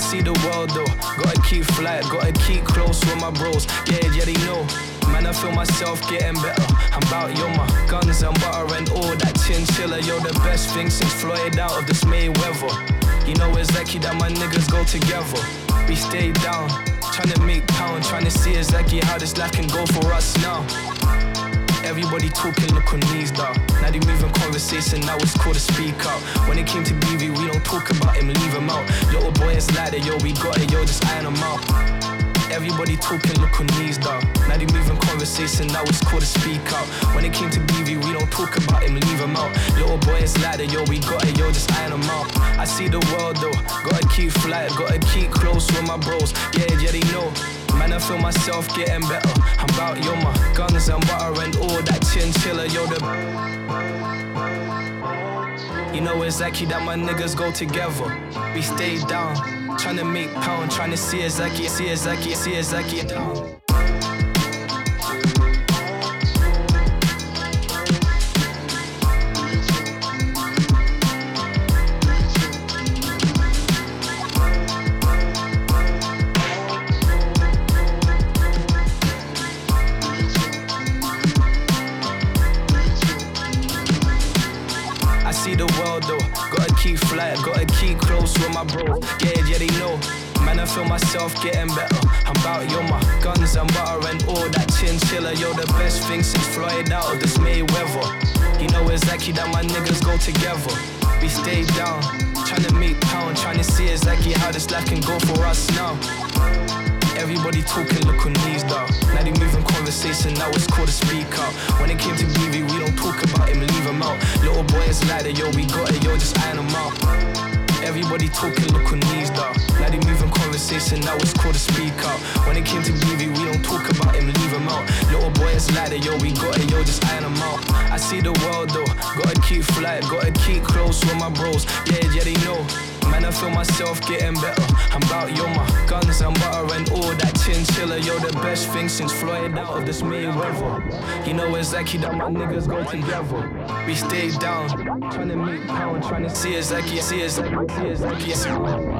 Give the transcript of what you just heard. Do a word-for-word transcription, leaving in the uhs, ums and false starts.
see the world though, gotta keep fly, gotta keep close with my bros. Yeah, yeah, they know. Man, I feel myself getting better. I'm about yo, my guns and butter and all that chinchilla. Yo, the best thing since Floyd out of this Mayweather. You know exactly that my niggas go together. We stay down, tryna make pound, tryna see exactly how this life can go for us now. Everybody talking, look on knees, dawg. Now they moving conversation, now it's called to speak out. When it came to B V, we don't talk about him, leave him out. Little boy, it's like that, yo, we got it, yo, just iron him out. Everybody talking, look on knees, dawg. Now they moving conversation, now it's called to speak out. When it came to B V, we don't talk about him, leave him out. Little boy, it's like that, yo, we got it, yo, just iron him out. I see the world though, gotta keep fly, gotta keep close with my bros. Yeah, yeah, they know. Man, I feel myself getting better. I'm about yo, my guns and butter and all that chinchilla, yo, the. You know exactly that my niggas go together. We stay down, tryna make pound, tryna see exactly, see exactly, see exactly down. I see the world though, gotta keep fly, gotta keep close with my bros. Yeah, yeah, they know. Man, I feel myself getting better. I'm about yo, my guns and butter and all that chinchilla. Yo, the best thing since Floyd out of this Mayweather. You know exactly that my niggas go together. We stay down, tryna make pound, tryna see exactly how this life can go for us now. Everybody talking, look on knees, dawg. Now they moving conversation, now it's called to speak out. When it came to B V, we don't talk about him, leave him out. Little boy, it's like that, yo, we got it, yo, just iron him out. Everybody talking, look on knees, dawg. Now they moving conversation, now it's called to speak out. When it came to B V, we don't talk about him, leave him out. Little boy, it's like that, yo, we got it, yo, just iron him out. I see the world though, gotta keep fly, gotta keep close with my bros. Yeah, yeah, they know. Man, I feel myself getting better. I'm about yo, my guns and butter and all that chinchilla. Yo, the best thing since Floyd out of this Mayweather. You know exactly that my niggas go together. We stay down, tryna make pound, tryna see exactly, see exactly, see exactly.